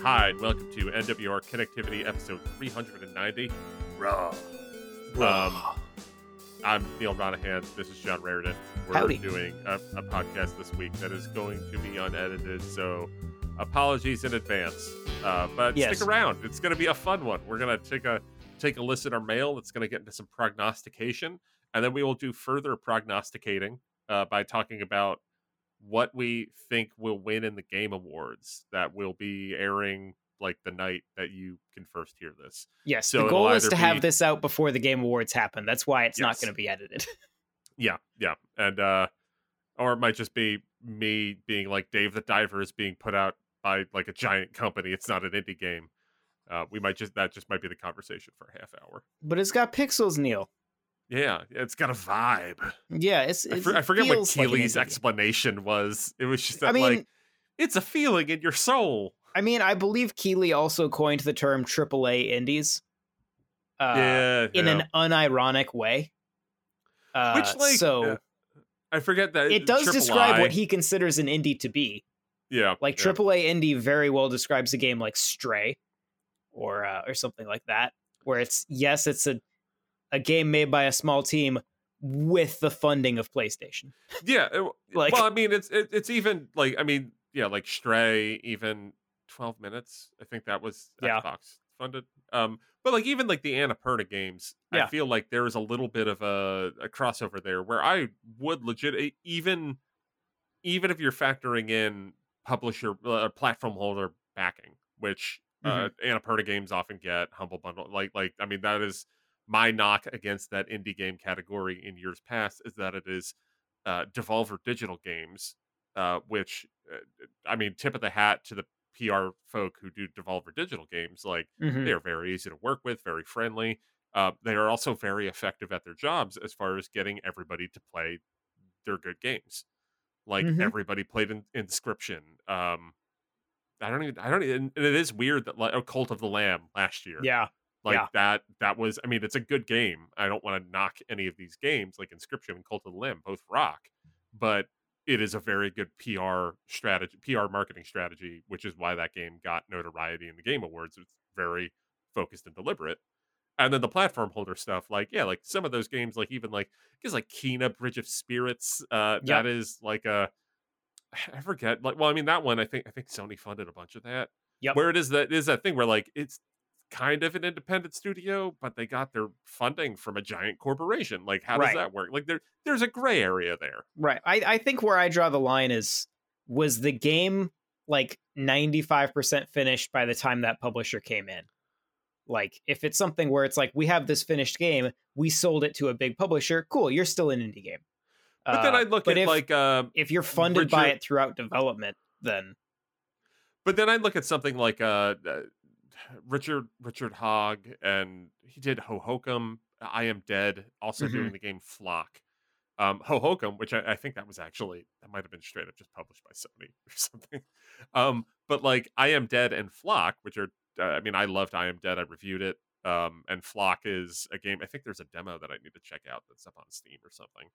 Hi, and welcome to NWR Connectivity episode 390. Raw. I'm Neil Ronahan. This is John Raritan. We're Howdy. doing a podcast this week that is going to be unedited, so apologies in advance. But Yes. Stick around. It's going to be a fun one. We're going to take a listen at our mail. It's going to get into some prognostication, and then we will do further prognosticating by talking about what we think will win in the Game Awards that will be airing like the night that you can first hear this. Yes, So the it'll goal is either to be- have this out before the Game Awards happen. That's why it's not Yes. going to be edited. Yeah. And or it might just be me being like Dave the Diver is being put out by like a giant company. It's not an indie game. That just might be the conversation for a half hour. But it's got pixels, Neil. Yeah, it's got a vibe. Yeah, I forget what feels like an Keely's indie game. explanation was. It was just that I mean, like it's a feeling in your soul. I believe Keeley also coined the term AAA indies. In an unironic way. So I forget that it does Triple describe I- what he considers an indie to be. Yeah, Like yeah. AAA indie very well describes a game like Stray, or something like that, where it's a game made by a small team with the funding of PlayStation. Yeah, Like- well, I mean, it's even like like Stray, even 12 minutes. I think that was Yeah. Xbox funded. But like even like the Annapurna games, I Yeah. feel like there is a little bit of a crossover there where I would legit even if you're factoring in publisher platform holder backing, which Annapurna games often get, Humble Bundle, like I mean that is my knock against that indie game category in years past is that it is Devolver Digital games, which I mean, tip of the hat to the PR folk who do Devolver Digital games. Like Mhm. they are very easy to work with, very friendly. They are also very effective at their jobs as far as getting everybody to play their good games. Like Mhm. everybody played Inscription. I don't even. And it is weird that like Cult of the Lamb last year. Yeah. Like that was, I mean, it's a good game. I don't want to knock any of these games like Inscription and Cult of the Lamb, both rock, but it is a very good PR marketing strategy, which is why that game got notoriety in the Game Awards. It's very focused and deliberate. And then the platform holder stuff, like some of those games, like even like I guess like Kena Bridge of Spirits, that is like I forget, like, well, I mean that one I think Sony funded a bunch of that. Yep. Where it is that thing where like it's kind of an independent studio, but they got their funding from a giant corporation. Like, how does Right. that work? Like, there's a gray area there. Right. I think where I draw the line was the game like 95% finished by the time that publisher came in. Like, if it's something where it's like, we have this finished game, we sold it to a big publisher, cool, you're still an indie game. But then I look at if you're funded by Richard- it throughout development, then but then I look at something like Richard Hogg, and he did Hohokum, I Am Dead, also Mhm. doing the game Flock. Hohokum, which I think that might have been straight up just published by Sony or something. But like I Am Dead and Flock, which are I mean, I loved I Am Dead. I reviewed it. And Flock is a game. I think there's a demo that I need to check out that's up on Steam or something.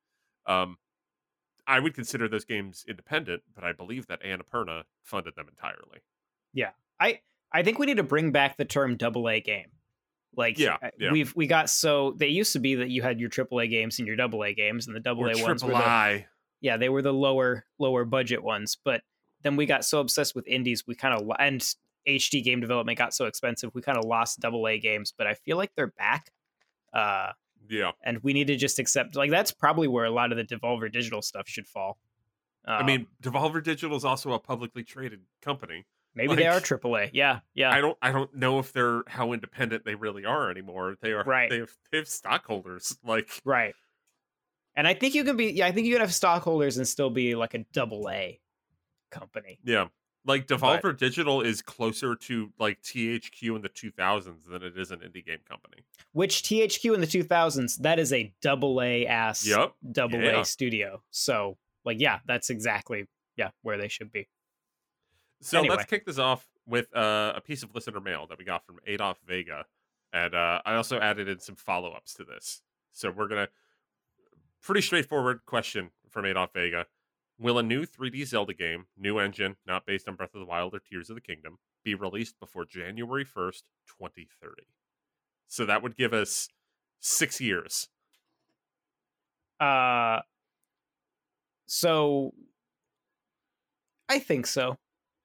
I would consider those games independent, but I believe that Annapurna funded them entirely. yeah. I think we need to bring back the term AA game. Like, Yeah. we got so they used to be that you had your AAA games and your AA games, and the Or AA ones were Triple I. they were the lower budget ones. But then we got so obsessed with indies, we kind of, and HD game development got so expensive, we kind of lost AA games. But I feel like they're back, Yeah. and we need to just accept, like, that's probably where a lot of the Devolver Digital stuff should fall. I mean, Devolver Digital is also a publicly traded company. maybe they are like- AAA. Yeah. I don't know if they're how independent they really are anymore. They are Right. They have stockholders. Like Right. And I think you can have stockholders and still be like a AA company. yeah. Like Devolver Digital is closer to like THQ in the 2000s than it is an indie game company. Which THQ in the 2000s, that is a AA ass Yep. AA Yeah. studio. So, like, yeah, that's exactly where they should be. So Anyway. let's kick this off with a piece of listener mail that we got from Adolf Vega. And I also added in some follow-ups to this. So we're going to pretty straightforward question from Adolf Vega. Will a new 3D Zelda game, new engine, not based on Breath of the Wild or Tears of the Kingdom, be released before January 1st, 2030. So that would give us 6 years. So I think so.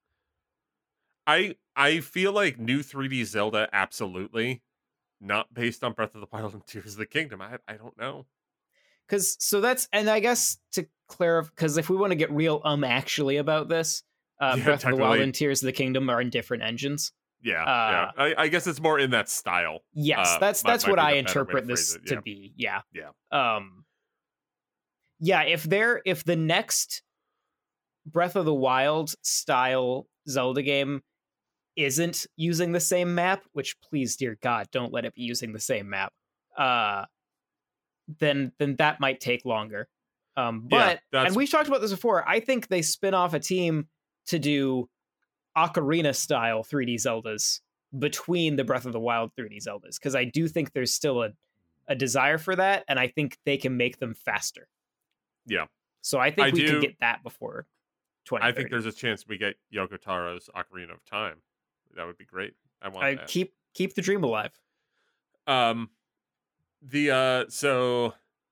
I feel like new 3D Zelda, absolutely. Not based on Breath of the Wild and Tears of the Kingdom. I don't know. So that's, and I guess to clarify, because if we want to get real actually about this, Breath of the Wild and Tears of the Kingdom are in different engines. Yeah. I guess it's more in that style. Yes, that's what I interpret this to be. Yeah. Yeah, if the next Breath of the Wild style Zelda game isn't using the same map, which please, dear God, don't let it be using the same map, then that might take longer. But and we've talked about this before, I think they spin off a team to do Ocarina style 3D Zeldas between the Breath of the Wild 3D Zeldas, because I do think there's still a desire for that, and I think they can make them faster. Yeah. So I think we can get that before 2030. I think there's a chance we get Yoko Taro's Ocarina of Time. That would be great. I want that. Keep the dream alive. So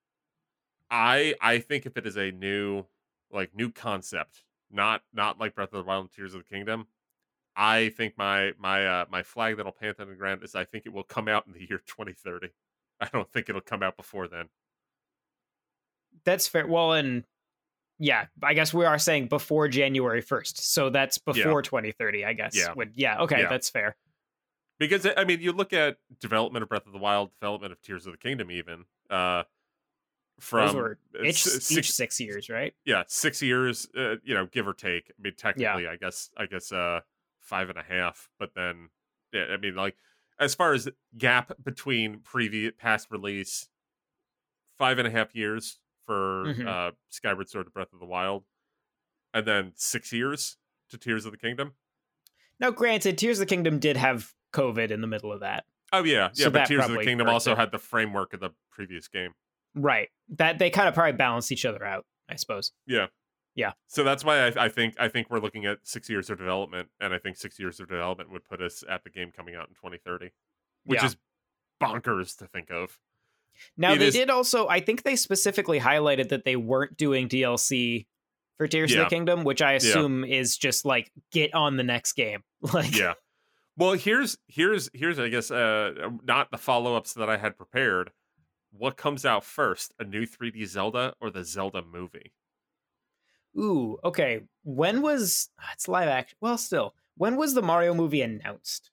I think if it is a new concept, not like Breath of the Wild and Tears of the Kingdom, I think my flag that'll plant on the ground is I think it will come out in the year 2030. I don't think it'll come out before then. That's fair. Well, and yeah, I guess we are saying before January 1st. So that's before 2030, I guess. Okay, that's fair. Because, I mean, you look at development of Breath of the Wild, development of Tears of the Kingdom even, from... Those were each 6 years, right? Yeah, 6 years, give or take. I mean, technically, I guess 5.5, but then, yeah, I mean, like, as far as gap between past release, 5.5 years for Skyward Sword to Breath of the Wild, and then 6 years to Tears of the Kingdom. Now, granted, Tears of the Kingdom did have COVID in the middle of that. Oh yeah, so but Tears of the Kingdom also had the framework of the previous game. Right. That they kind of probably balanced each other out, I suppose. Yeah. So that's why I think we're looking at 6 years of development, and I think 6 years of development would put us at the game coming out in 2030, which is bonkers to think of. Now, did also, I think they specifically highlighted that they weren't doing DLC for Tears of the Kingdom, which I assume is just like, get on the next game. Well, here's I guess not the follow-ups that I had prepared. What comes out first, a new 3D Zelda or the Zelda movie? Ooh, okay. When was it's live action? Well, still, when was the Mario movie announced?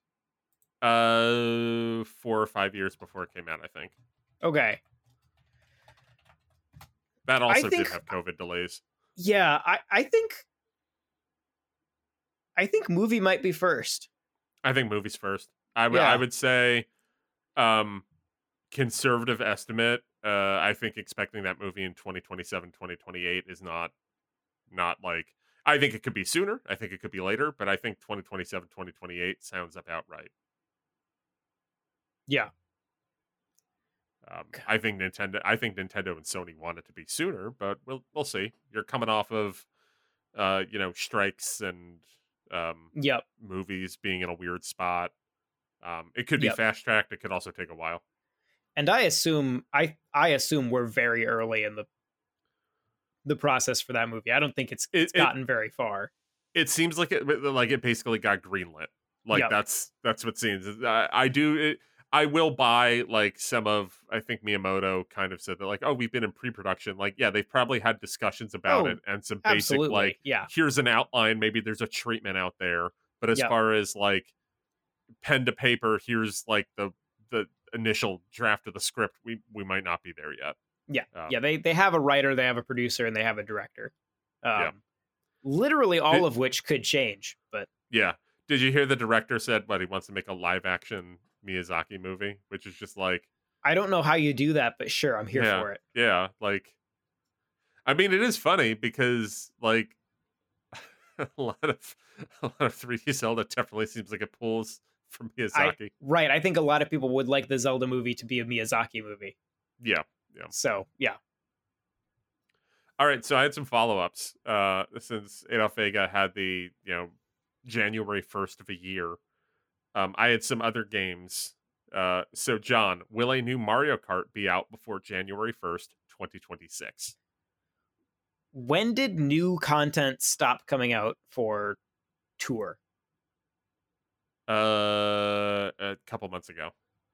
4 or 5 years before it came out, I think. Okay. That also did have COVID delays. Yeah, I think movie might be first. I think movie's first. I would say conservative estimate. I think expecting that movie in 2027, 2028 is not like, I think it could be sooner. I think it could be later, but I think 2027, 2028 sounds about right. Yeah. I think Nintendo and Sony want it to be sooner, but we'll see. You're coming off of strikes and movies being in a weird spot. It could be fast tracked. It could also take a while. And I assume we're very early in the process for that movie. I don't think it's gotten very far. It seems like it basically got greenlit. That's what it seems. I will buy some of, I think Miyamoto kind of said that we've been in pre-production. They've probably had discussions about it and some basic here's an outline. Maybe there's a treatment out there. But as far as pen to paper, here's the initial draft of the script, we might not be there yet. They have a writer, they have a producer, and they have a director. Literally all of which could change. But did you hear the director said he wants to make a live action Miyazaki movie, which is just I don't know how you do that, but sure, I'm here for it. Yeah, I mean, it is funny because a lot of 3D Zelda definitely seems like it pulls from Miyazaki. Right. I think a lot of people would like the Zelda movie to be a Miyazaki movie. Yeah. So, yeah. All right, so I had some follow-ups since Adolf Vega had the, January 1st of a year. I had some other games. So John, will a new Mario Kart be out before January 1st, 2026? When did new content stop coming out for Tour? A couple months ago.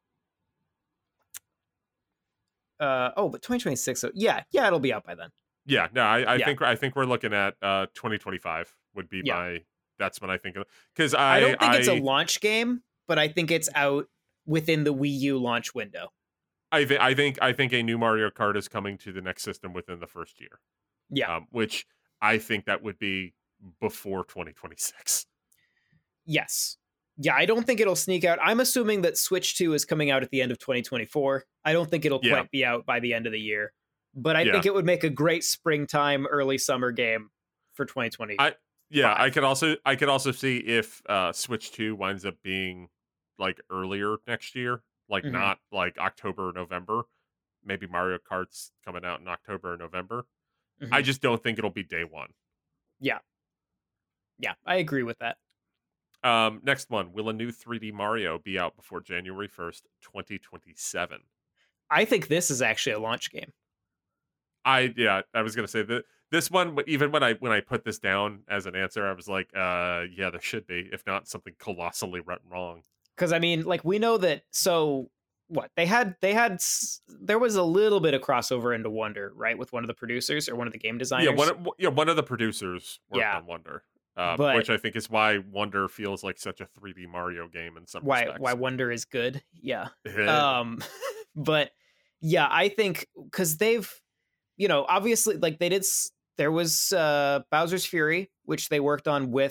But 2026. So yeah, it'll be out by then. Yeah, no, I Yeah. think we're looking at 2025 would be Yeah. my that's when I think of, because I don't think it's a launch game, but I think it's out within the Wii U launch window. I think a new Mario Kart is coming to the next system within the first year. Yeah. Which I think that would be before 2026. Yes. Yeah, I don't think it'll sneak out. I'm assuming that Switch 2 is coming out at the end of 2024. I don't think it'll Yeah. quite be out by the end of the year. But I Yeah. think it would make a great springtime, early summer game for 2020. Yeah, I Five. could also see if Switch 2 winds up being like earlier next year, like Mhm. not like October or November. Maybe Mario Kart's coming out in October or November. I Mhm. just don't think it'll be day one. Yeah, I agree with that. Next one, will a new 3D Mario be out before January 1st, 2027? I think this is actually a launch game. I was gonna say that this one, but even when I put this down as an answer, I was like, yeah, there should be, if not something colossally wrong. Because I mean, like, we know that. So what there was a little bit of crossover into Wonder, right, with one of the producers or one of the game designers. One of the producers worked Yeah. on Wonder, But which I think is why Wonder feels like such a 3D Mario game in some why respects. Wonder is good. Yeah. But yeah, I think because they've, obviously, like, there was Bowser's Fury, which they worked on with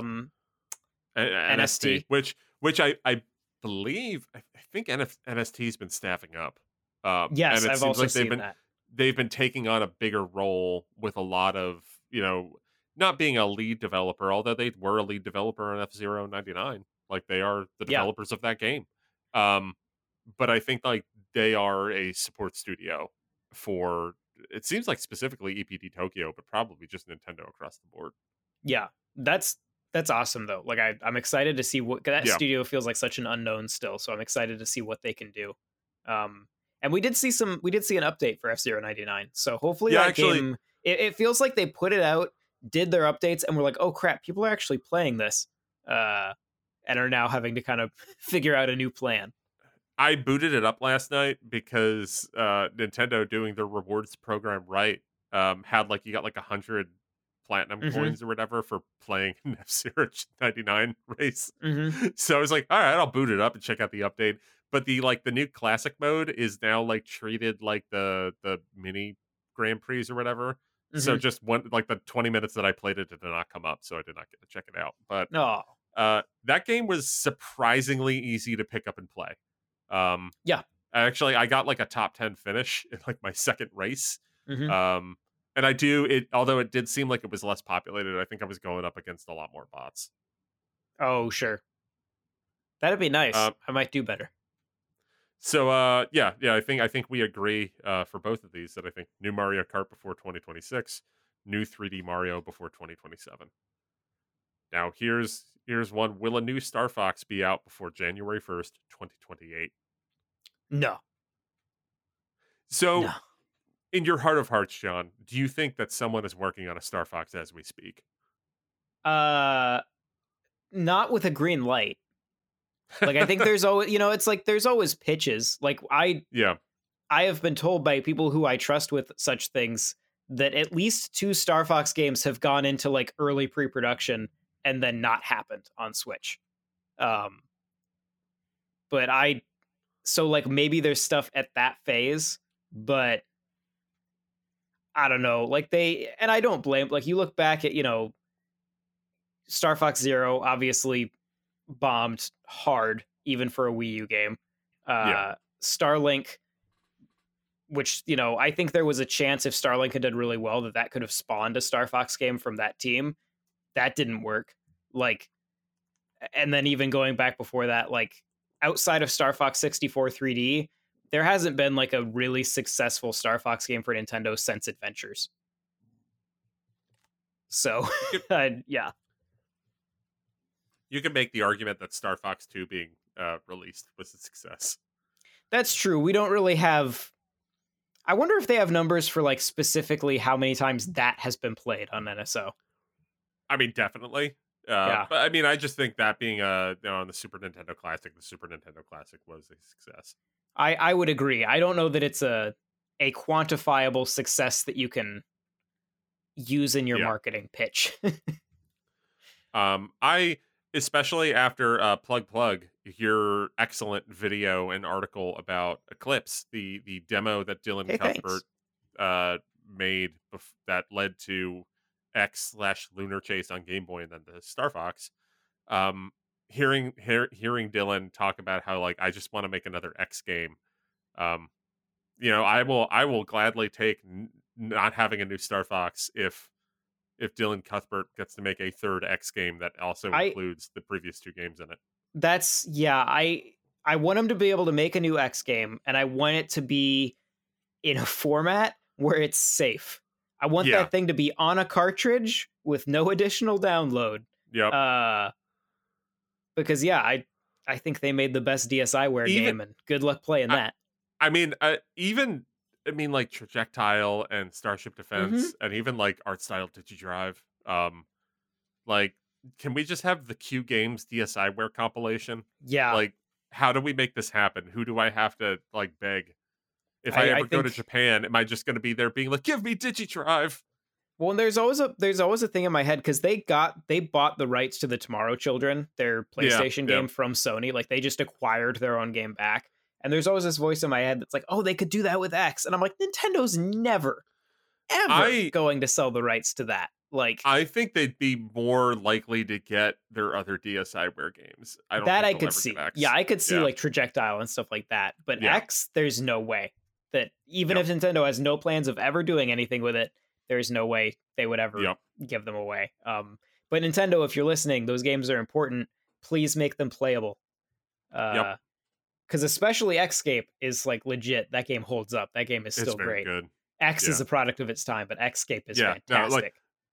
NST, which I believe I think NST's been staffing up. Yes, And it I've seems also like seen that. they've been taking on a bigger role with a lot of, not being a lead developer, although they were a lead developer on F-Zero 99. Like they are the Yeah. developers of that game. But I think like they are a support studio for, it seems like specifically EPD Tokyo, but probably just Nintendo across the board. Yeah, that's awesome though. Like I'm excited to see what that Yeah. studio feels like, such an unknown still. So I'm excited to see what they can do. And we did see an update for F-Zero 99. So hopefully Yeah, that actually- game, it feels like they put it out, did their updates, and we're like, oh crap, people are actually playing this, and are now having to kind of figure out a new plan. I booted it up last night because Nintendo, doing their rewards program right, had like you got like 100 platinum Mhm. coins or whatever for playing an F-Zero 99 race. Mhm. So I was like, all right, I'll boot it up and check out the update. But the new classic mode is now like treated like the mini Grand Prix or whatever. So Mhm. just one, like the 20 minutes that I played it did not come up, so I did not get to check it out. But Oh, that game was surprisingly easy to pick up and play. Yeah. Actually, I got like a top 10 finish in like my second race. Mhm. And although it did seem like it was less populated, I think I was going up against a lot more bots. Oh, sure. That'd be nice. I might do better. So yeah, I think we agree for both of these that I think new Mario Kart before 2026, new 3D Mario before 2027. Now here's one: will a new Star Fox be out before January 1st, 2028? No. So No. in your heart of hearts, John, do you think that someone is working on a Star Fox as we speak? Not with a green light. Like, I think there's always, it's like there's always pitches. Like I have been told by people who I trust with such things that at least 2 Star Fox games have gone into like early pre-production and then not happened on Switch. But so like maybe there's stuff at that phase, but I don't know. Like and I don't blame, like, you look back at, Star Fox Zero obviously bombed hard even for a Wii U game. Starlink, which, I think there was a chance if Starlink had done really well that could have spawned a Star Fox game from that team. That didn't work. Like, and then even going back before that, like, outside of Star Fox 64 3D, there hasn't been like a really successful Star Fox game for Nintendo since Adventures. So, yeah. You can make the argument that Star Fox 2 being released was a success. That's true. We don't really have. I wonder if they have numbers for like specifically how many times that has been played on NSO. I mean, definitely. Yeah. But I mean, I just think that being on the Super Nintendo Classic, the Super Nintendo Classic was a success. I would agree. I don't know that it's a quantifiable success that you can use in your Yeah. marketing pitch. I especially after Plug, your excellent video and article about Eclipse, the demo that Dylan Hey, Cuthbert thanks. made that led to X/Lunar Chase on Game Boy and then the Star Fox. Um, hearing Dylan talk about how like I just want to make another X game. Um, I will gladly take not having a new Star Fox if Dylan Cuthbert gets to make a third X game that also I includes the previous two games in it. That's yeah, I want him to be able to make a new X game, and I want it to be in a format where it's safe. I want Yeah. that thing to be on a cartridge with no additional download. Yep. Because yeah, I think they made the best DSiWare game, and good luck playing that. I mean, like Trajectile and Starship Defense, and even like Art Style Digidrive. Like, can we just have the Q Games DSiWare compilation? Yeah, Like, how do we make this happen? Who do I have to like beg? If I ever go to Japan, am I just going to be there being like, "Give me Digidrive"? Well, there's always a thing in my head because they bought the rights to the Tomorrow Children, their PlayStation game from Sony. Like they just acquired their own game back. And there's always this voice in my head that's like, oh, they could do that with X. And I'm like, Nintendo's never, ever going to sell the rights to that. Like, I think they'd be more likely to get their other DSiWare games. I could see. Yeah, I could see like Trajectile and stuff like that. But X, there's no way that even if Nintendo has no plans of ever doing anything with it, there's no way they would ever give them away. But Nintendo, if you're listening, those games are important. Please make them playable. Because especially Xscape is like legit. That game holds up. That game is still great. Good. X is a product of its time, but Xscape is fantastic.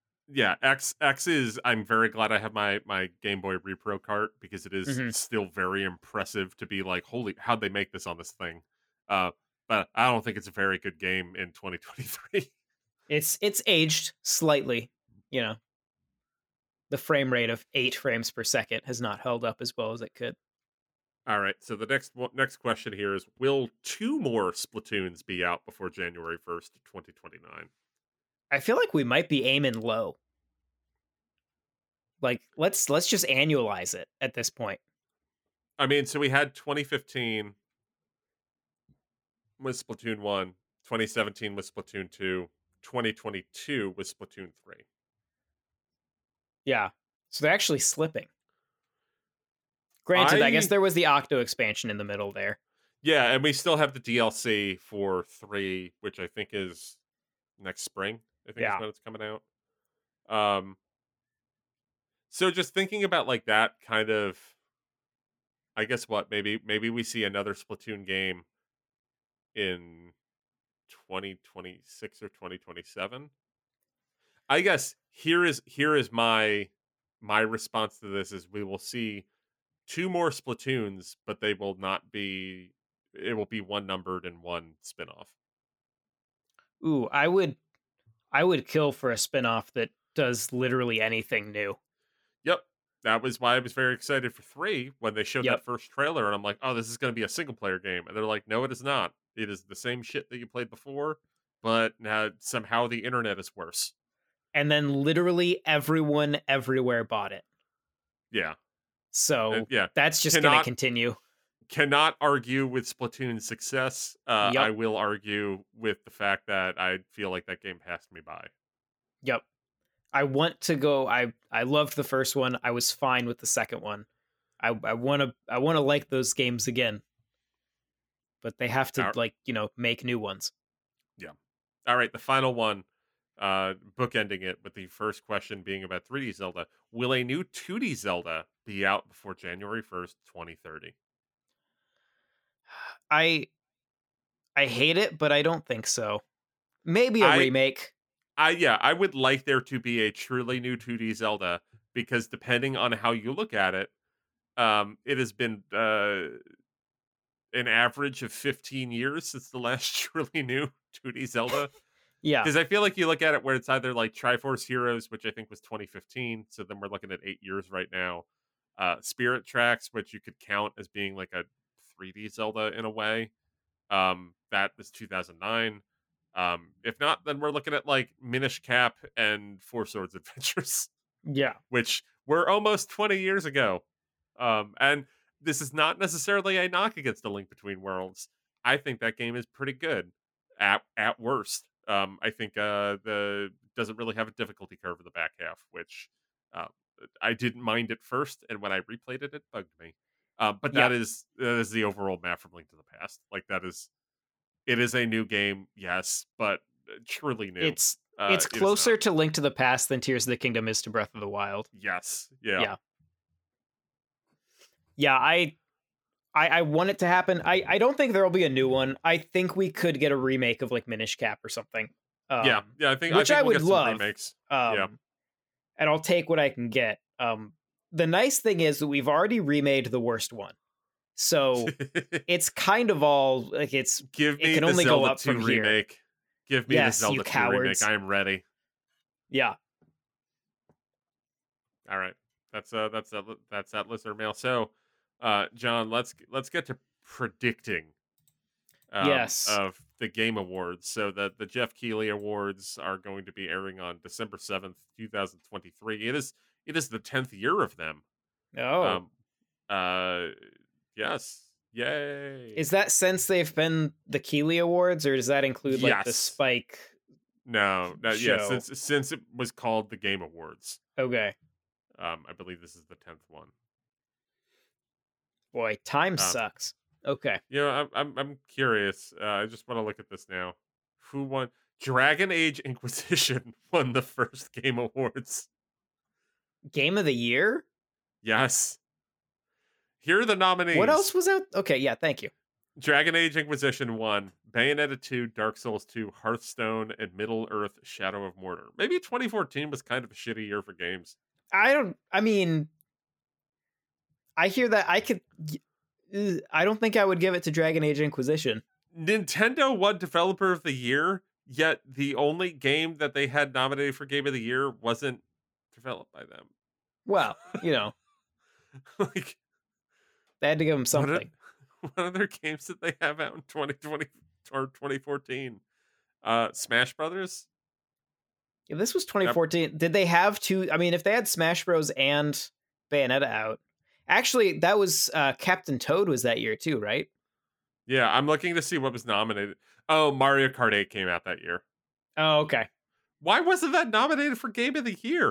X is. I'm very glad I have my Game Boy Repro cart because it is still very impressive to be like, holy, how'd they make this on this thing? But I don't think it's a very good game in 2023. It's aged slightly, you know. The frame rate of 8 frames per second has not held up as well as it could. All right, so the next question here is: will 2 more Splatoons be out before January 1st, 2029? I feel like we might be aiming low. Like let's just annualize it at this point. I mean, so we had 2015 with Splatoon 1, 2017 with Splatoon 2, 2022 with Splatoon 3. Yeah. So they're actually slipping. Granted, I guess there was the Octo expansion in the middle there. Yeah, and we still have the DLC for 3, which I think is next spring. I think is when it's coming out. So just thinking about like that kind of, I guess maybe we see another Splatoon game in 2026 or 2027. I guess here is my response to this is we will see 2 more Splatoons, but they will not be. It will be one numbered and one spinoff. Ooh, I would kill for a spinoff that does literally anything new. Yep, that was why I was very excited for 3 when they showed that first trailer, and I'm like, oh, this is going to be a single player game, and they're like, no, it is not. It is the same shit that you played before, but now somehow the internet is worse. And then literally everyone everywhere bought it. Yeah. So that's just going to continue. Cannot argue with Splatoon's success. I will argue with the fact that I feel like that game passed me by. Yep. I want to go. I loved the first one. I was fine with the second one. I want to like those games again. But they have to make new ones. Yeah. All right, the final one. Bookending it with the first question being about 3D Zelda. Will a new 2D Zelda be out before January 1st, 2030? I hate it, but I don't think so. Maybe a remake. I would like there to be a truly new 2D Zelda, because depending on how you look at it, it has been an average of 15 years since the last truly new 2D Zelda. Yeah. Because I feel like you look at it where it's either like Triforce Heroes, which I think was 2015, so then we're looking at 8 years right now. Spirit Tracks, which you could count as being like a 3D Zelda in a way. That was 2009. If not, then we're looking at like Minish Cap and Four Swords Adventures, Yeah. which were almost 20 years ago. And this is not necessarily a knock against The Link Between Worlds. I think that game is pretty good at worst. I think the doesn't really have a difficulty curve in the back half, which uh, I didn't mind at first, and when I replayed it, it bugged me. But Yeah. that is the overall map from Link to the Past. Like it is a new game, yes, but truly new. It's It is closer not. to Link to the Past than Tears of the Kingdom is to Breath of the Wild. Yes, yeah, Yeah. Yeah, I want it to happen. I don't think there'll be a new one. I think we could get a remake of like Minish Cap or something. yeah. I think Which I I think we'll would get some love. remakes. And I'll take what I can get. The nice thing is that we've already remade the worst one. So it's kind of all like it Give me can the only Zelda go up 2 from here. remake. Give me the Yes, you Zelda 2 remake. cowards. I am ready. Yeah. All right. That's that listener mail. So, John, let's get to predicting Yes. of the Game Awards. So the Jeff Keighley Awards are going to be airing on December 7th, 2023. It is the 10th year of them. Oh. Yes. Yay. Is that since they've been the Keeley Awards, or does that include like the Yes. Spike? No, yeah, show? since it was called the Game Awards. Okay. I believe this is the 10th one. Boy, time sucks. Okay. You know, I'm curious. I just want to look at this now. Who won? Dragon Age Inquisition won the first Game Awards. Game of the Year? Yes. Here are the nominees. What else was out? Okay, yeah, thank you. Dragon Age Inquisition won. Bayonetta 2, Dark Souls 2, Hearthstone, and Middle Earth: Shadow of Mordor. Maybe 2014 was kind of a shitty year for games. I mean, I hear that I don't think I would give it to Dragon Age Inquisition. Nintendo won Developer of the Year, yet the only game that they had nominated for Game of the Year wasn't developed by them. Well, you know, like they had to give them something. What other games did they have out in 2020 or 2014? Smash Brothers? Yeah, this was 2014. Did they have two? I mean, if they had Smash Bros. And Bayonetta out, actually, that was Captain Toad was that year too, right? Yeah, I'm looking to see what was nominated. Oh, Mario Kart 8 came out that year. Oh, okay. Why wasn't that nominated for Game of the Year?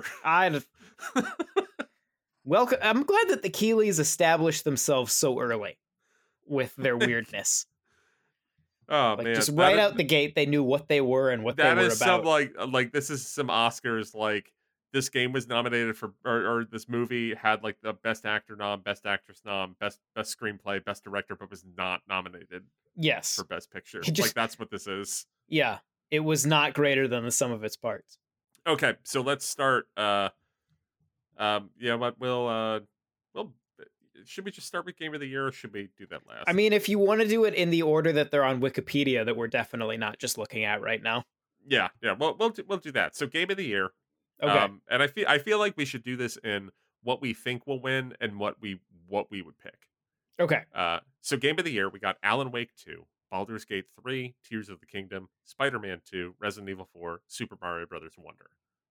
Welcome. I'm glad that the Keeleys established themselves so early with their weirdness. Oh like, man! just right out the gate, they knew what they were and what they were about. That is some like this is some Oscars. Like this game was nominated for, or this movie had like the best actor nom, best actress nom, best screenplay, best director, but was not nominated. Yes, for best picture. Like that's what this is. Yeah, it was not greater than the sum of its parts. Okay, so let's start. Yeah, but we'll should we just start with Game of the Year, or should we do that last? I mean, if you want to do it in the order that they're on Wikipedia, that we're definitely not just looking at right now. Yeah. We'll do that. So Game of the Year. Okay. And I feel like we should do this in what we think will win and what we would pick. Okay. So Game of the Year, we got Alan Wake 2, Baldur's Gate 3, Tears of the Kingdom, Spider-Man 2, Resident Evil 4, Super Mario Brothers Wonder.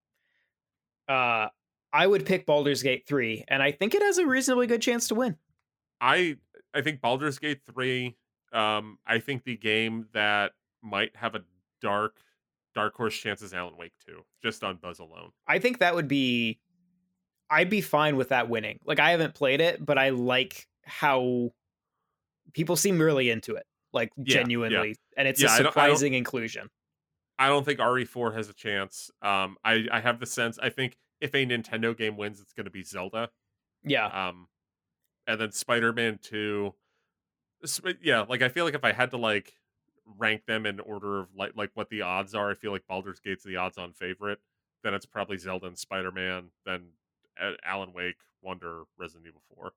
I would pick Baldur's Gate 3, and I think it has a reasonably good chance to win. I think Baldur's Gate 3, I think the game that might have a dark horse chance is Alan Wake 2, just on buzz alone. I think that would be... I'd be fine with that winning. Like, I haven't played it, but I like how people seem really into it. Like, genuinely. Yeah. And it's a surprising inclusion. I don't think RE4 has a chance. I have the sense, I think if a Nintendo game wins, it's going to be Zelda. Yeah. And then Spider-Man 2. Yeah, like I feel like if I had to like rank them in order of like what the odds are, I feel like Baldur's Gate's the odds-on favorite. Then it's probably Zelda and Spider-Man. Then Alan Wake, Wonder, Resident Evil 4.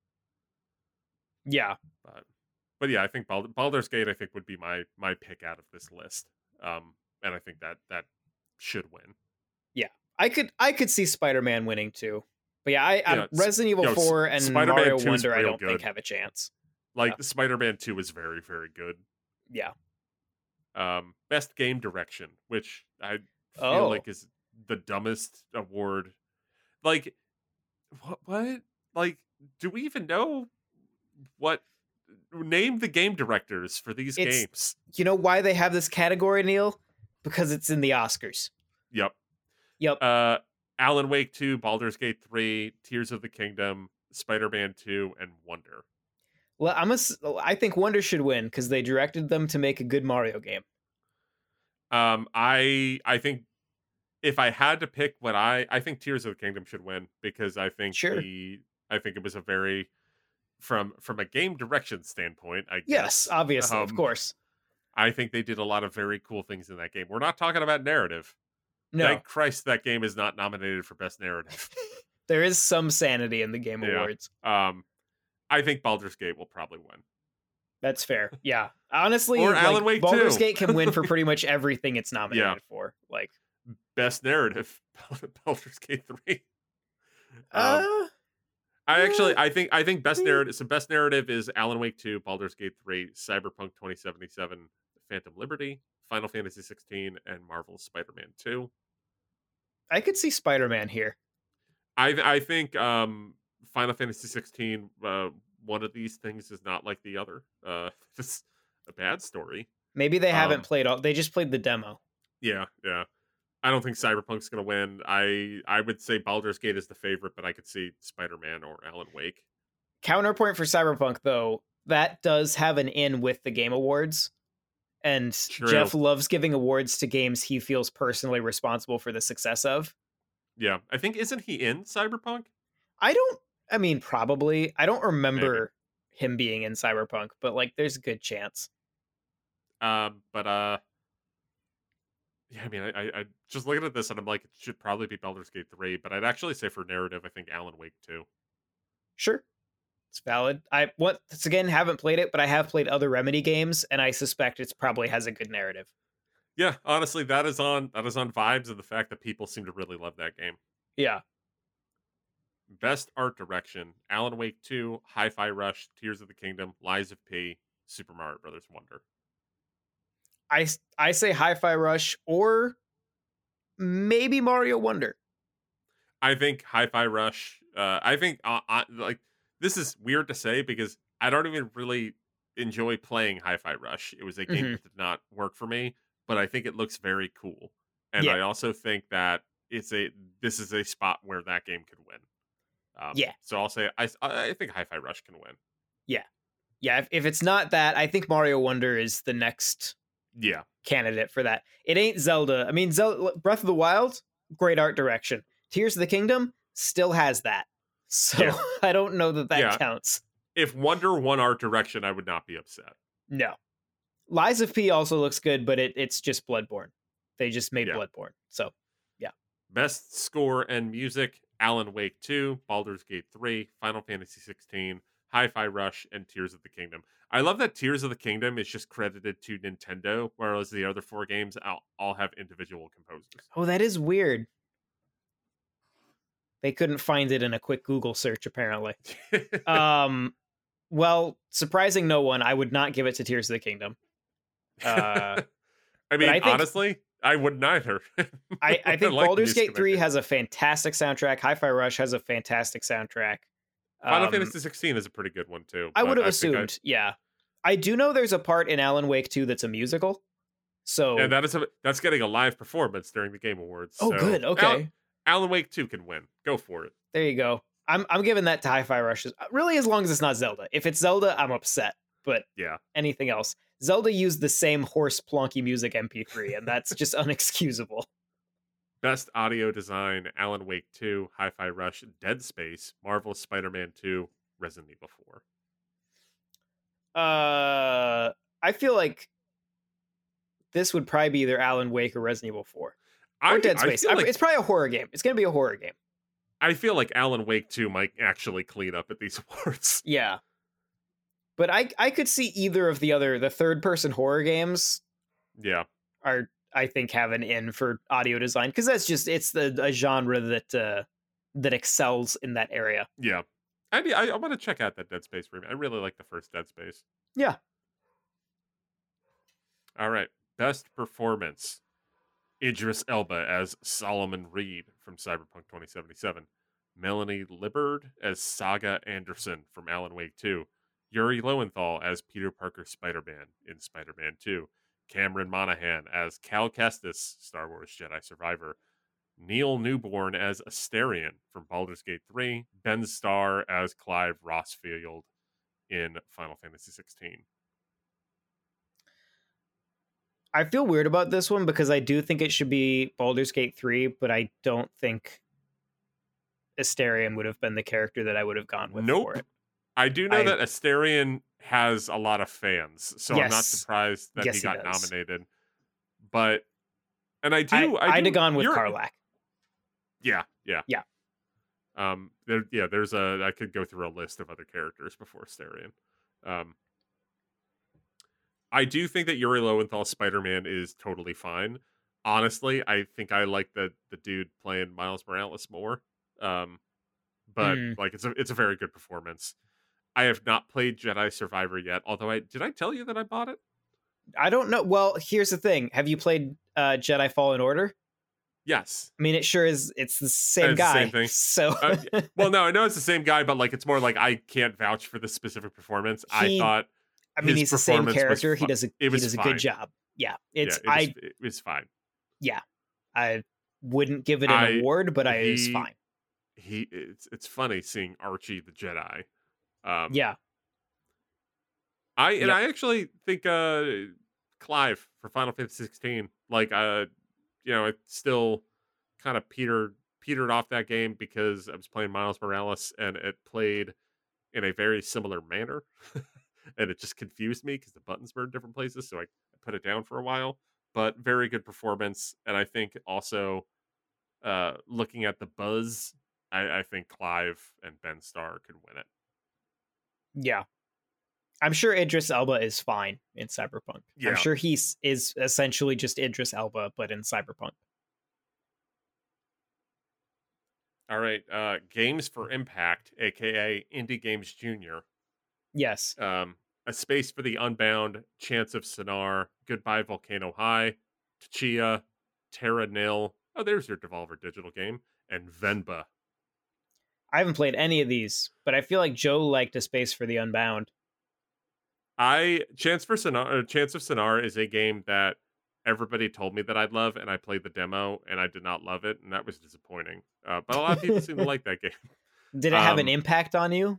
Yeah. But yeah, I think Baldur's Gate I think would be my pick out of this list. And I think that should win. Yeah. I could see Spider-Man winning too. But yeah, Resident Evil 4 and Spider-Man Mario 2's Wonder I real don't good. think have a chance. Like the Spider-Man 2 is very, very good. Yeah. Best game direction, which I feel like is the dumbest award. Like what? Like, do we even know what? Name the game directors for these games. You know why they have this category, Neil? Because it's in the Oscars. Yep. Alan Wake 2, Baldur's Gate 3, Tears of the Kingdom, Spider-Man 2, and Wonder. Well, I think Wonder should win because they directed them to make a good Mario game. I think if I had to pick what I think Tears of the Kingdom should win because I think I think it was a very from a game direction standpoint, I guess. Yes, obviously, of course. I think they did a lot of very cool things in that game. We're not talking about narrative. No. Thank Christ that game is not nominated for Best Narrative. There is some sanity in the Game Awards. I think Baldur's Gate will probably win. That's fair. Yeah. Honestly, or Alan Wake Baldur's 2. Gate can win for pretty much everything it's nominated for. Like Best Narrative, Baldur's Gate 3. I think best narrative. So best narrative is Alan Wake 2, Baldur's Gate 3, Cyberpunk 2077, Phantom Liberty, Final Fantasy 16, and Marvel's Spider-Man 2. I could see Spider-Man here. I think Final Fantasy 16. One of these things is not like the other. It's a bad story. Maybe they haven't played all. They just played the demo. Yeah. I don't think Cyberpunk's going to win. I would say Baldur's Gate is the favorite, but I could see Spider-Man or Alan Wake. Counterpoint for Cyberpunk, though, that does have an in with the Game Awards. And True. Jeff loves giving awards to games he feels personally responsible for the success of. Yeah. I think, isn't he in Cyberpunk? Probably. I don't remember him being in Cyberpunk, but like there's a good chance. Yeah, I mean, I just looking at this and I'm like, it should probably be Baldur's Gate 3, but I'd actually say for narrative, I think Alan Wake 2. Sure. It's valid. Once again, haven't played it, but I have played other Remedy games, and I suspect it probably has a good narrative. Yeah, honestly, that is on vibes of the fact that people seem to really love that game. Yeah. Best art direction, Alan Wake 2, Hi-Fi Rush, Tears of the Kingdom, Lies of P, Super Mario Brothers Wonder. I say Hi-Fi Rush or maybe Mario Wonder. I think Hi-Fi Rush. I think like this is weird to say because I don't even really enjoy playing Hi-Fi Rush. It was a game that did not work for me, but I think it looks very cool, and I also think that this is a spot where that game could win. So I'll say I think Hi-Fi Rush can win. Yeah. If it's not that, I think Mario Wonder is the next candidate for that. It ain't Zelda. I mean, Breath of the Wild, great art direction. Tears of the Kingdom still has that. So I don't know that counts. If Wonder won art direction, I would not be upset. No. Lies of P also looks good, but it's just Bloodborne. They just made Bloodborne. So, yeah. Best score and music, Alan Wake 2, Baldur's Gate 3, Final Fantasy 16, Hi-Fi Rush, and Tears of the Kingdom. I love that Tears of the Kingdom is just credited to Nintendo, whereas the other 4 games all have individual composers. Oh, that is weird. They couldn't find it in a quick Google search, apparently. Well, surprising no one, I would not give it to Tears of the Kingdom. I mean, honestly, I wouldn't either. I think Baldur's Gate 3 has a fantastic soundtrack. Hi-Fi Rush has a fantastic soundtrack. Final Fantasy 16 is a pretty good one, too. I would have assumed, I do know there's a part in Alan Wake 2 that's a musical. So and that's getting a live performance during the Game Awards. Oh, so good. Okay. Alan Wake 2 can win. Go for it. There you go. I'm giving that to Hi-Fi Rush. Really, as long as it's not Zelda. If it's Zelda, I'm upset. But anything else. Zelda used the same horse plonky music MP3, and that's just unexcusable. Best audio design, Alan Wake 2, Hi-Fi Rush, Dead Space, Marvel's Spider-Man 2, Resident Evil 4. I feel like this would probably be either Alan Wake or Resident Evil 4. Or Dead Space. It's probably a horror game. It's going to be a horror game. I feel like Alan Wake 2 might actually clean up at these awards. Yeah. But I could see either of the third person horror games Yeah. are, I think, have an in for audio design, because that's just, it's a genre that excels in that area. Yeah. I want to check out that Dead Space remake. I really like the first Dead Space. Yeah. All right. Best performance. Idris Elba as Solomon Reed from Cyberpunk 2077. Melanie Liburd as Saga Anderson from Alan Wake 2. Yuri Lowenthal as Peter Parker Spider-Man in Spider-Man 2. Cameron Monaghan as Cal Kestis, Star Wars Jedi Survivor. Neil Newborn as Asterion from Baldur's Gate 3. Ben Starr as Clive Rossfield in Final Fantasy 16. I feel weird about this one because I do think it should be Baldur's Gate 3, but I don't think Asterion would have been the character that I would have gone with for it. I do know that Asterion has a lot of fans, so I'm not Yes. surprised that Yes, he he got does. nominated. But, and I'd have gone with Karlach. Yeah. Yeah. There's I could go through a list of other characters before Asterion. I do think that Yuri Lowenthal's Spider-Man is totally fine. Honestly, I think I like the dude playing Miles Morales more. But like it's a very good performance. I have not played Jedi Survivor yet, although did I tell you that I bought it? I don't know. Well, here's the thing. Have you played Jedi Fallen Order? Yes. I mean, it sure is. It's the same guy. The same thing. So, well, no, I know it's the same guy, but like it's more like I can't vouch for this specific performance. I thought. I mean, he's the same character. He does a good job. Yeah, it was fine. Yeah, I wouldn't give it an award, but it's fine. It's funny seeing Archie the Jedi. Yeah. I actually think Clive for Final Fantasy 16, like it still kind of petered off that game because I was playing Miles Morales and it played in a very similar manner. And it just confused me because the buttons were in different places, so I put it down for a while. But very good performance, and I think also looking at the buzz, I think Clive and Ben Starr could win it. Yeah, I'm sure Idris Elba is fine in Cyberpunk. Yeah. I'm sure he is essentially just Idris Elba, but in Cyberpunk. All right, Games for Impact, aka Indie Games Junior. Yes. A Space for the Unbound, Chance of Sonar, Goodbye Volcano High, Tchia, Terra Nil. Oh, there's your Devolver Digital game. And Venba. I haven't played any of these, but I feel like Joe liked A Space for the Unbound. Chance of Sonar is a game that everybody told me that I'd love, and I played the demo, and I did not love it, and that was disappointing. But a lot of people seem to like that game. Did it have an impact on you?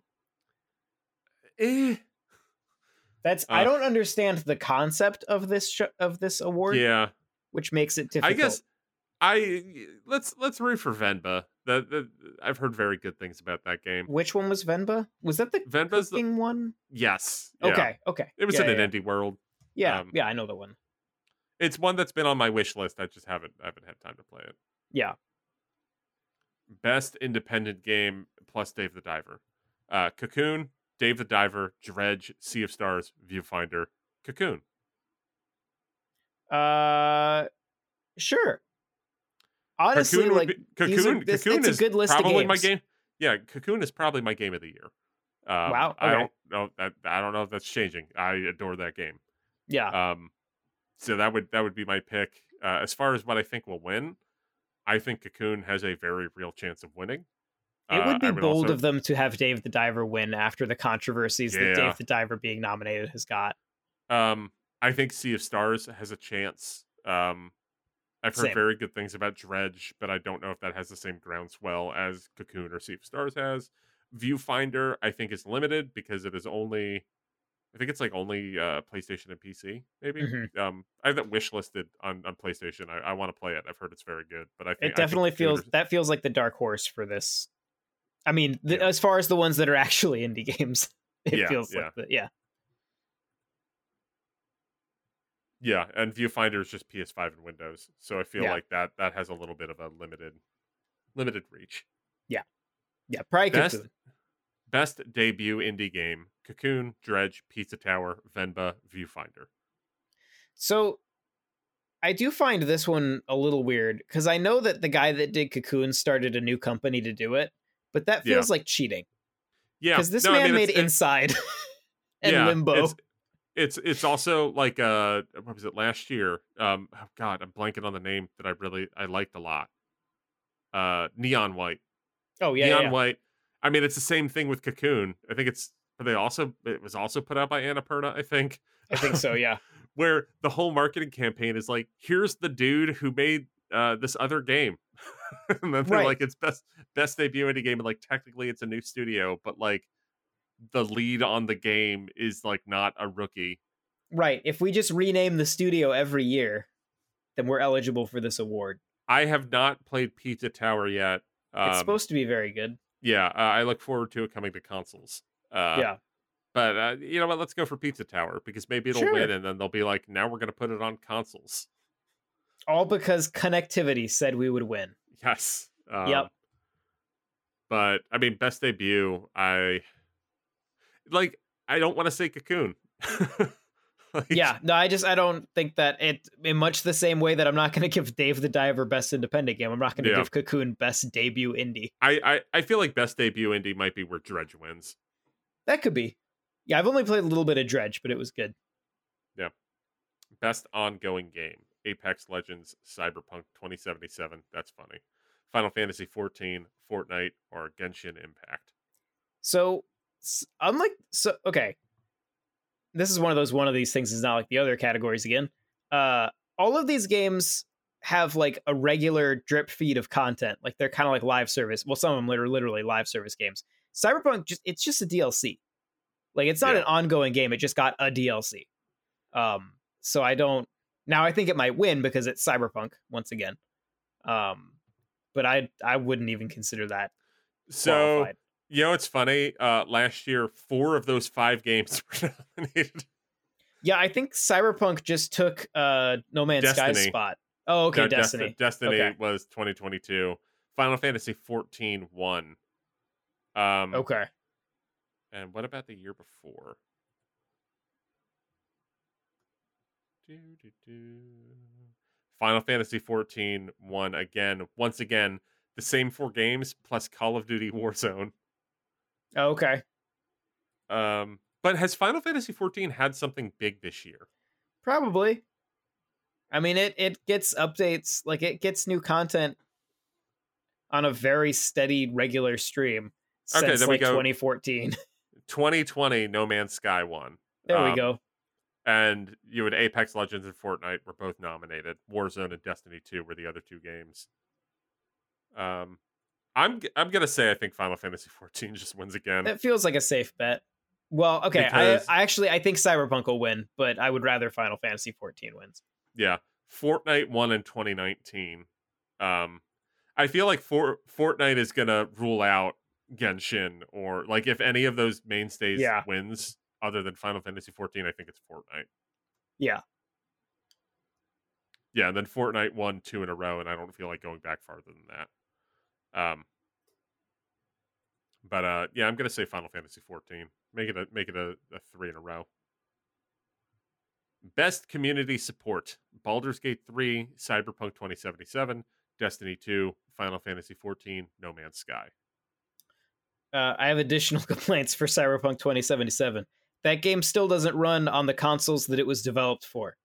I don't understand the concept of this award. Yeah, which makes it difficult. I guess let's root for Venba. I've heard very good things about that game. Which one was Venba? Was that the Venba's cooking one? Yes. Yeah. Okay. It was in an indie world. Yeah, I know the one. It's one that's been on my wish list. I just haven't had time to play it. Yeah. Best independent game plus Dave the Diver. Cocoon, Dave the Diver, Dredge, Sea of Stars, Viewfinder, Cocoon. Sure. Honestly, Cocoon it's is a good list probably of games. My game. Yeah, Cocoon is probably my game of the year. Wow. Okay. I don't know if that's changing. I adore that game. Yeah. So that would be my pick. As far as what I think will win, I think Cocoon has a very real chance of winning. It would be bold of them to have Dave the Diver win after the controversies that Dave the Diver being nominated has got. I think Sea of Stars has a chance. I've heard very good things about Dredge, but I don't know if that has the same groundswell as Cocoon or Sea of Stars has. Viewfinder, I think, is limited because it is only, I think it's like only PlayStation and PC, maybe. Mm-hmm. I have that wish listed on PlayStation. I want to play it. I've heard it's very good, but I think it definitely feels like the dark horse for this. I mean, as far as the ones that are actually indie games, it feels like Yeah, and Viewfinder is just PS5 and Windows, so I feel like that has a little bit of a limited reach. Yeah. Yeah, probably Best Cocoon. best debut indie game: Cocoon, Dredge, Pizza Tower, Venba, Viewfinder. So I do find this one a little weird because I know that the guy that did Cocoon started a new company to do it, but that Yeah, feels like cheating yeah. because this No, I man mean made it's Inside and yeah. Limbo. It's also like what was it last year? Oh God, I'm blanking on the name that I liked a lot. Neon White. Oh yeah, yeah, Neon yeah. White. I mean, it's the same thing with Cocoon. I think it was also put out by Annapurna, I think. I think so. Yeah, Where the whole marketing campaign is like, here's the dude who made this other game. And then they're right, like, it's best debut indie game, and like technically it's a new studio, but like the lead on the game is like not a rookie. right. If we just rename the studio every year, then we're eligible for this award. I have not played Pizza Tower yet. It's Um, supposed to be very good. yeah, I look forward to it coming to consoles. Uh, Yeah, but you know what? Let's go for Pizza Tower because maybe it'll win, sure. and then they'll be like, now we're going to put it on consoles. All because connectivity said we would win. Yes. Yep. But I mean, best debut. Like. I don't want to say Cocoon. Yeah, no, I don't think that it in much the same way that I'm not going to give Dave the Diver best independent game. I'm not going to Yeah. give Cocoon best debut indie. I feel like best debut indie might be where Dredge wins. That could be. Yeah, I've only played a little bit of Dredge, but it was good. Yeah. Best ongoing game: Apex Legends, Cyberpunk 2077. That's funny. Final Fantasy 14, Fortnite, or Genshin Impact. So, okay, this is one of these things is not like the other categories again. All of these games have like a regular drip feed of content. Like they're kind of like live service. Well, some of them are literally live service games. Cyberpunk it's just a DLC. Like it's not Yeah. an ongoing game. It just got a DLC. So I don't now I think it might win because it's Cyberpunk once again. But I wouldn't even consider that So, qualified. you know, it's funny. Last year, 4 of those 5 games were nominated. Yeah, I think Cyberpunk just took No Man's Sky's Destiny. spot. Oh, okay, No, Destiny. Destiny Okay. was 2022. Final Fantasy 14 won. Um, Okay. and what about the year before? Final Fantasy 14 won again. Once again, the same 4 games plus Call of Duty Warzone. Okay. But has Final Fantasy 14 had something big this year? Probably. I mean it gets updates, like it gets new content on a very steady regular stream Okay, since then we like go 2014. 2020 No Man's Sky won. There we go. And you had Apex Legends and Fortnite were both nominated. Warzone and Destiny 2 were the other 2 games. I'm gonna say I think Final Fantasy 14 just wins again. It feels like a safe bet. Well, okay, Because I actually I think Cyberpunk will win, but I would rather Final Fantasy 14 wins. yeah, Fortnite won in 2019. I feel like Fortnite is gonna rule out Genshin, or like if any of those mainstays Yeah. wins other than Final Fantasy 14, I think it's Fortnite. Yeah. Yeah, and then Fortnite won 2 in a row, and I don't feel like going back farther than that. But yeah, I'm gonna say Final Fantasy 14. Make it a 3 in a row. Best community support: Baldur's Gate 3, Cyberpunk 2077, Destiny 2, Final Fantasy 14, No Man's Sky. I have additional complaints for Cyberpunk 2077. That game still doesn't run on the consoles that it was developed for.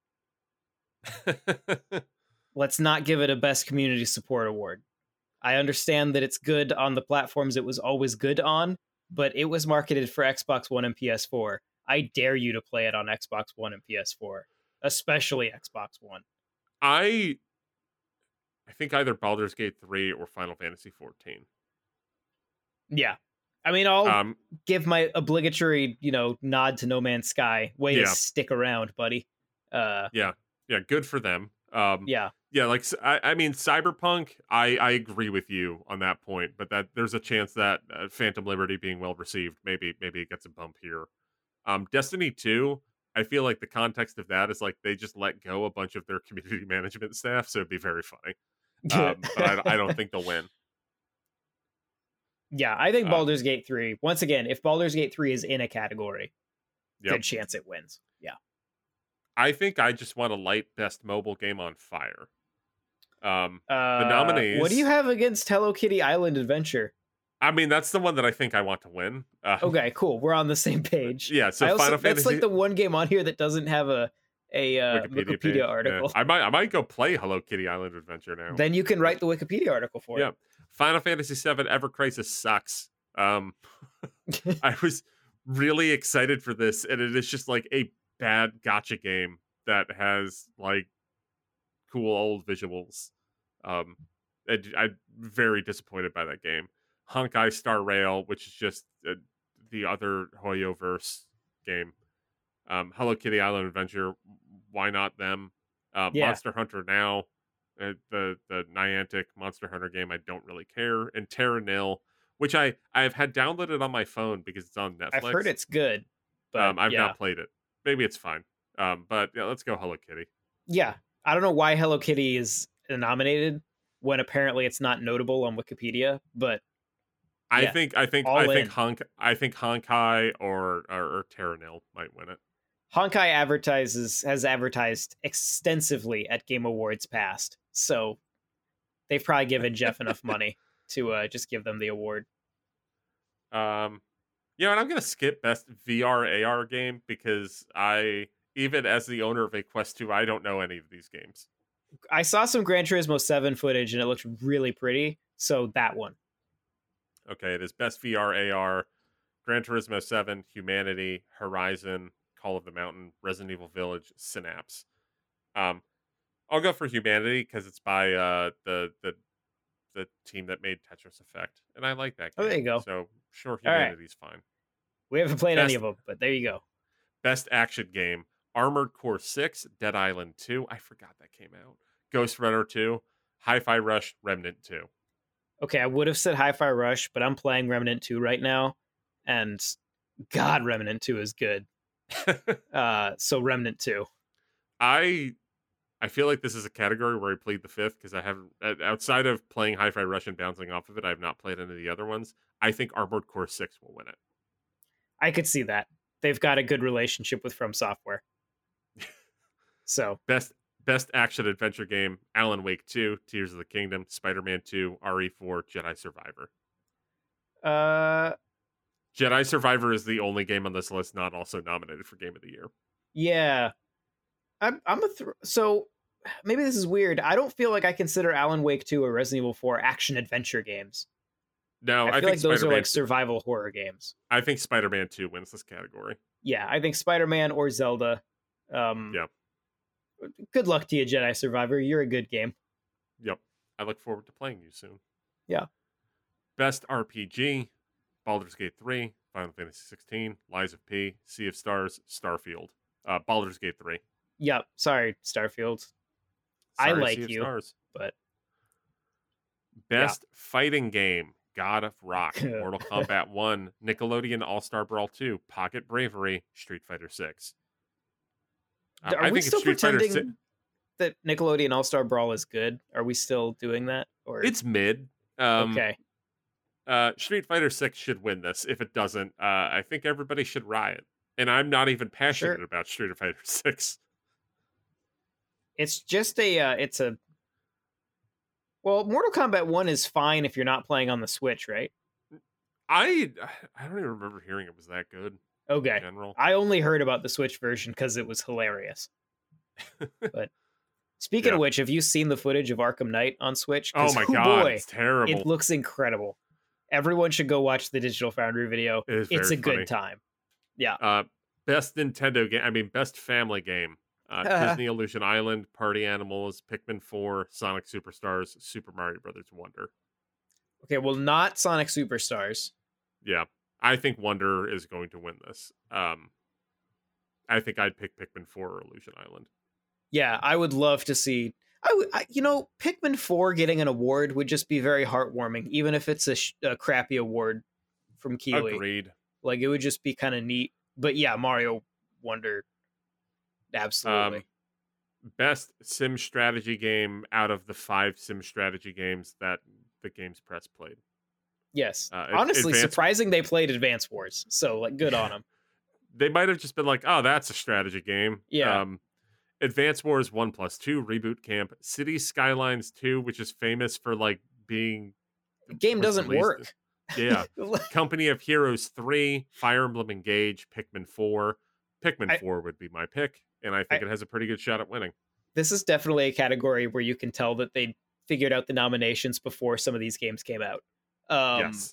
Let's not give it a best community support award. I understand that it's good on the platforms it was always good on, but it was marketed for Xbox One and PS4. I dare you to play it on Xbox One and PS4, especially Xbox One. I think either Baldur's Gate 3 or Final Fantasy 14. Yeah. I mean, I'll Um, give my obligatory, nod to No Man's Sky. Way to Yeah. stick around, buddy. yeah, good for them. Yeah. Yeah, like I mean, Cyberpunk. I agree with you on that point, but that there's a chance that Phantom Liberty being well received, maybe it gets a bump here. Destiny 2. I feel like the context of that is like they just let go a bunch of their community management staff, so it'd be very funny. But I don't think they'll win. Yeah, I think Uh, Baldur's Gate 3, once again, if Baldur's Gate 3 is in a category, yep. good chance it wins. Yeah. I think I just want to light best mobile game on fire. The What do you nominees. have against Hello Kitty Island Adventure? I mean, that's the one that I think I want to win. Okay, cool. We're on the same page. Yeah. So I also Final that's Fantasy like the one game on here that doesn't have a Wikipedia Wikipedia page. Yeah. article. I might go play Hello Kitty Island Adventure now. Then you can write the Wikipedia article for Yeah. Final Fantasy VII Ever Crisis sucks. it. I was really excited for this, and it is just like a bad gacha game that has like cool old visuals. I'm very disappointed by that game. Honkai Star Rail, which is just the other Hoyoverse game. Hello Kitty Island Adventure, why not them? Yeah. Monster Hunter Now, the Niantic Monster Hunter game, I don't really care. And Terra Nil, which I have had downloaded on my phone because it's on Netflix. I've heard it's good, but I've yeah. not played it. Maybe it's fine. But yeah, let's go Hello Kitty. Yeah, I don't know why Hello Kitty is nominated when apparently it's not notable on Wikipedia, but I yeah, think Honkai or Terra Nil might win it. Honkai has advertised extensively at Game Awards past, so they've probably given Jeff enough money to just give them the award. Yeah, and I'm gonna skip best VR AR game because even as the owner of a Quest 2, I don't know any of these games. I saw some Gran Turismo 7 footage and it looked really pretty, so that one. Okay, it is best VR AR, Gran Turismo 7, Humanity, Horizon, Call of the Mountain, Resident Evil Village, Synapse. I'll go for Humanity because it's by the team that made Tetris Effect, and I like that game. Oh, there you go. So sure, Humanity's fine. We haven't played any of them, but there you go. Best action game: Armored Core 6, Dead Island 2. I forgot that came out. Ghost Runner 2, Hi-Fi Rush, Remnant 2. Okay, I would have said Hi-Fi Rush, but I'm playing Remnant 2 right now, and God, Remnant 2 is good. So Remnant 2. I feel like this is a category where I plead the fifth because I haven't, outside of playing Hi-Fi Rush and bouncing off of it, I have not played any of the other ones. I think Armored Core 6 will win it. I could see that. They've got a good relationship with From Software. So best action adventure game: Alan Wake 2, Tears of the Kingdom, Spider-Man 2, RE4, Jedi Survivor. Jedi Survivor is the only game on this list not also nominated for Game of the Year. Yeah, so maybe this is weird. I don't feel like I consider Alan Wake 2 or Resident Evil 4 action adventure games. No, I feel think like those Spider-Man are like survival horror games. I think Spider-Man 2 wins this category. Yeah, I think Spider-Man or Zelda. Yeah. Good luck to you, Jedi Survivor. You're a good game. Yep. I look forward to playing you soon. Yeah. Best RPG: Baldur's Gate 3, Final Fantasy 16, Lies of P, Sea of Stars, Starfield. Baldur's Gate 3. Yep. Sorry, Starfield. Sorry, I like sea of you, Stars. but Best fighting game: God of Rock, Mortal Kombat 1, Nickelodeon All-Star Brawl 2, Pocket Bravery, Street Fighter 6. Are we still pretending that Nickelodeon All-Star Brawl is good? Are we still doing that? Or it's mid. Okay. Street Fighter 6 should win this. If it doesn't, I think everybody should riot. And I'm not even passionate about Street Fighter 6. It's just well, Mortal Kombat 1 is fine if you're not playing on the Switch, right? I don't even remember hearing it was that good. Okay. In general. I only heard about the Switch version because it was hilarious. But speaking of which, have you seen the footage of Arkham Knight on Switch? Oh my god, boy, it's terrible. It looks incredible. Everyone should go watch the Digital Foundry video. It's a good time. Yeah. Best Nintendo game. I mean, best family game. Disney Illusion Island, Party Animals, Pikmin 4, Sonic Superstars, Super Mario Brothers Wonder. Okay, well, not Sonic Superstars. Yeah, I think Wonder is going to win this. I think I'd pick Pikmin 4 or Illusion Island. Yeah, I would love to see. Pikmin 4 getting an award would just be very heartwarming, even if it's a crappy award from Keighley. Agreed. Like, it would just be kind of neat. But yeah, Mario Wonder, absolutely. Best sim strategy game out of the 5 sim strategy games that the Games Press played. Yes. Honestly, surprising they played Advance Wars. So, like, good on them. They might have just been like, oh, that's a strategy game. Yeah. Advance Wars 1+2, Reboot Camp, City Skylines 2, which is famous for like being the game doesn't work. Yeah. Company of Heroes 3, Fire Emblem Engage, Pikmin 4. Pikmin 4 would be my pick, and I think it has a pretty good shot at winning. This is definitely a category where you can tell that they figured out the nominations before some of these games came out. Yes.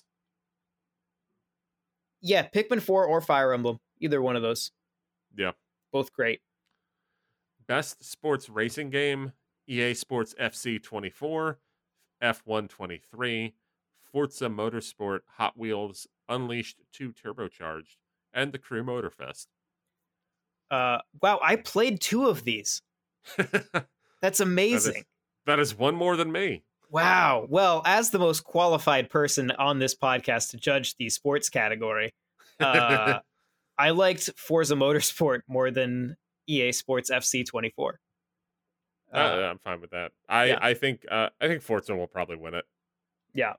Yeah, Pikmin 4 or Fire Emblem. Either one of those. Yeah. Both great. Best sports racing game, EA Sports FC 24, F1 23, Forza Motorsport Hot Wheels Unleashed 2 Turbocharged, and the Crew Motorfest. Wow, I played 2 of these. That's amazing. That is one more than me. Wow. Well, as the most qualified person on this podcast to judge the sports category, I liked Forza Motorsport more than EA Sports FC 24. I'm fine with that. I think Forza will probably win it. Yeah.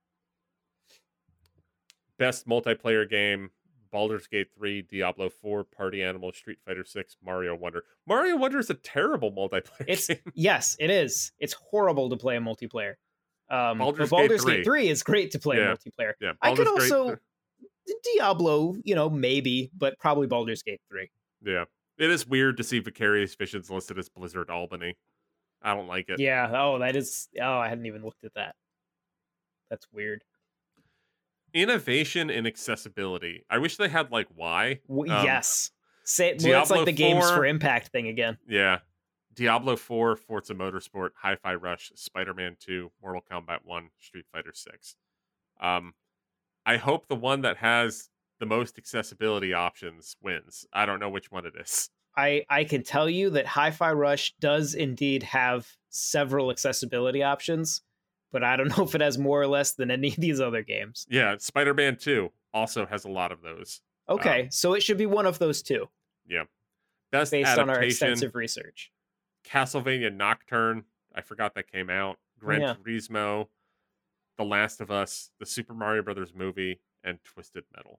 Best multiplayer game, Baldur's Gate 3, Diablo 4, Party Animal, Street Fighter 6, Mario Wonder. Mario Wonder is a terrible multiplayer game. Yes, it is. It's horrible to play a multiplayer. Baldur's Gate 3 is great to play multiplayer. Yeah, I could also Diablo, maybe, but probably Baldur's Gate 3. Yeah. It is weird to see Vicarious Visions listed as Blizzard Albany. I don't like it. Yeah. I hadn't even looked at that. That's weird. Innovation and accessibility. I wish they had like why. Yes. It's like the Games for Impact thing again. Yeah. Diablo 4, Forza Motorsport, Hi-Fi Rush, Spider-Man 2, Mortal Kombat 1, Street Fighter 6. I hope the one that has the most accessibility options wins. I don't know which one it is. I can tell you that Hi-Fi Rush does indeed have several accessibility options, but I don't know if it has more or less than any of these other games. Yeah, Spider-Man 2 also has a lot of those. Okay, so it should be one of those two. Yeah. Best based adaptation, on our extensive research. Castlevania Nocturne. I forgot that came out. Gran Turismo, The Last of Us, the Super Mario Brothers movie, and Twisted Metal.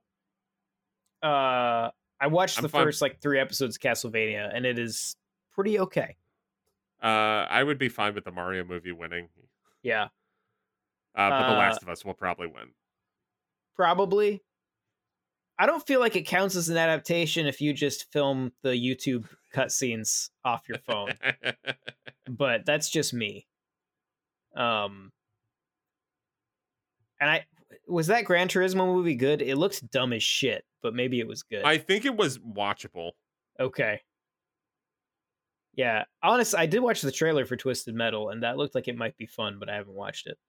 I watched the first 3 episodes of Castlevania, and it is pretty okay. I would be fine with the Mario movie winning. Yeah. But The Last of Us will probably win. Probably. I don't feel like it counts as an adaptation if you just film the YouTube cutscenes off your phone. But that's just me. And was that Gran Turismo movie good? It looks dumb as shit, but maybe it was good. I think it was watchable. Okay. Yeah. Honestly, I did watch the trailer for Twisted Metal, and that looked like it might be fun, but I haven't watched it.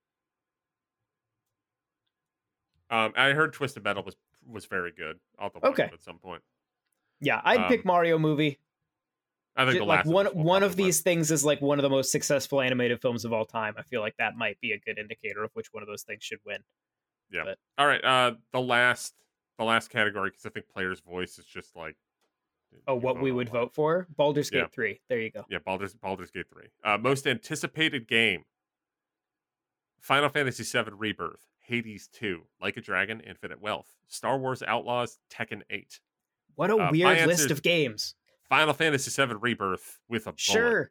I heard Twisted Metal was very good. I'll have to watch it at some point. Yeah, I'd pick Mario movie. I think one of these things is like one of the most successful animated films of all time. I feel like that might be a good indicator of which one of those things should win. Yeah. But, all right. The last category, because I think player's voice is just like. What we would vote for? Baldur's Gate 3. There you go. Yeah, Baldur's Gate 3. Most anticipated game: Final Fantasy VII Rebirth, Hades 2, Like a Dragon, Infinite Wealth, Star Wars Outlaws, Tekken 8. What a weird list of games. Final Fantasy VII Rebirth with a bullet. Sure.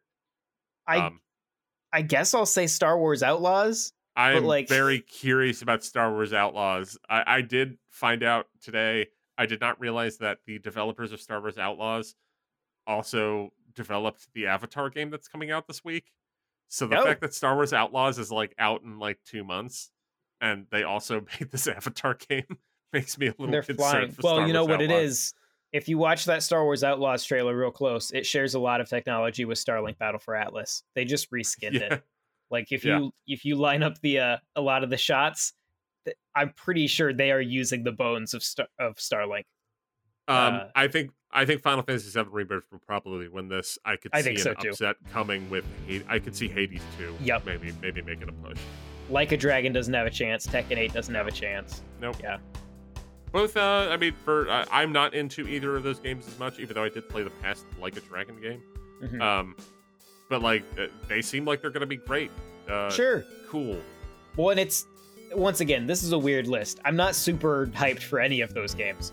I guess I'll say Star Wars Outlaws. I'm very curious about Star Wars Outlaws. I did find out today. I did not realize that the developers of Star Wars Outlaws also developed the Avatar game that's coming out this week. So the fact that Star Wars Outlaws is out in 2 months, and they also made this Avatar game makes me a little concerned. For Star Wars what Outlaws. It is. If you watch that Star Wars Outlaws trailer real close, it shares a lot of technology with Starlink Battle for Atlas. They just reskinned it. Like if you line up a lot of the shots, I'm pretty sure they are using the bones of Starlink. I think Final Fantasy VII Rebirth will probably win this. I could see an upset coming with. I could see Hades 2. Yep. Maybe making a push. Like a Dragon doesn't have a chance. Tekken 8 doesn't have a chance. Nope. Yeah. Both. I'm not into either of those games as much, even though I did play the past Like a Dragon game. Mm-hmm. But they seem like they're going to be great. Sure. Cool. Well, and once again, this is a weird list. I'm not super hyped for any of those games.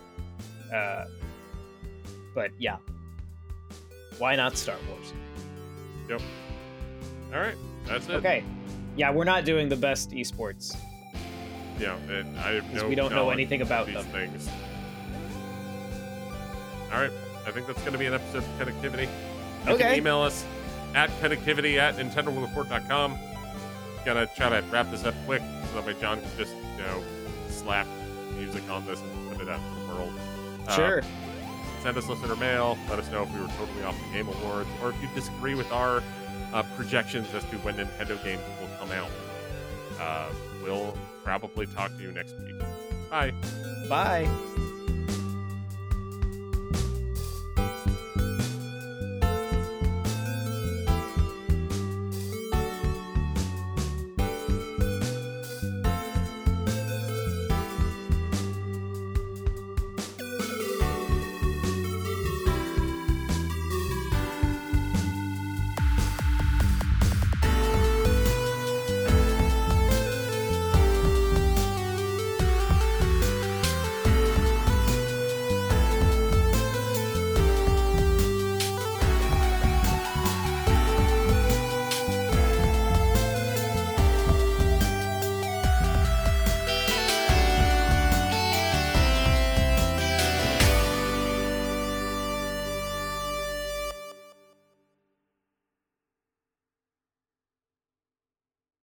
But yeah. Why not Star Wars? Yep. All right. That's it. Okay. Yeah, we're not doing the best esports. Yeah, and I have no we don't know knowledge anything of about these them. things. All right. I think that's going to be an episode of Connectivity. You can email us at connectivity@nintendoworldreport.com. Gonna try to wrap this up quick so that way John can just, slap music on this and put it out to the world. Sure. Send us listener mail. Let us know if we were totally off the Game Awards, or if you disagree with our projections as to when Nintendo games will come out. We'll probably talk to you next week. Bye. Bye.